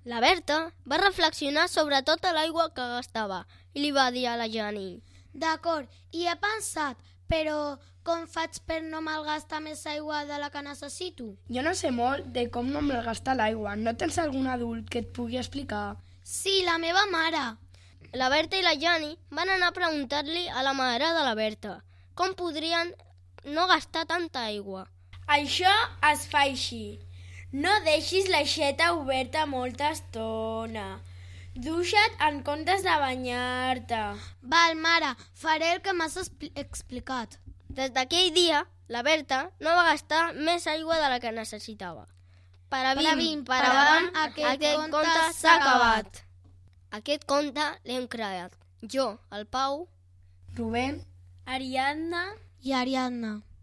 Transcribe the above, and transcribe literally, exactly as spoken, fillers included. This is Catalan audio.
La Berta va reflexionar sobre tota l'aigua que gastava i li va dir a la Jani: D'acord, hi he pensat, però com faig per no malgastar més aigua de la que necessito? Jo no sé molt de com no malgastar l'aigua. No tens algun adult que et pugui explicar? Sí, la meva mare. La Berta i la Jani van anar a preguntar-li a la mare de la Berta com podrien no gastar tanta aigua. Això es fa així. No deixis l'aixeta oberta molta estona. Duixa't en comptes de banyar-te. Val, mare, faré el que m'has expli- explicat. Des d'aquell dia, la Berta no va gastar més aigua de la que necessitava. Per a Per a vim, vim, per per avant, avant, aquest aquest conte conte s'ha s'ha acabat. Aquest conte l'hem creat jo, el Pau, Rubén, Ariadna I Ariadna.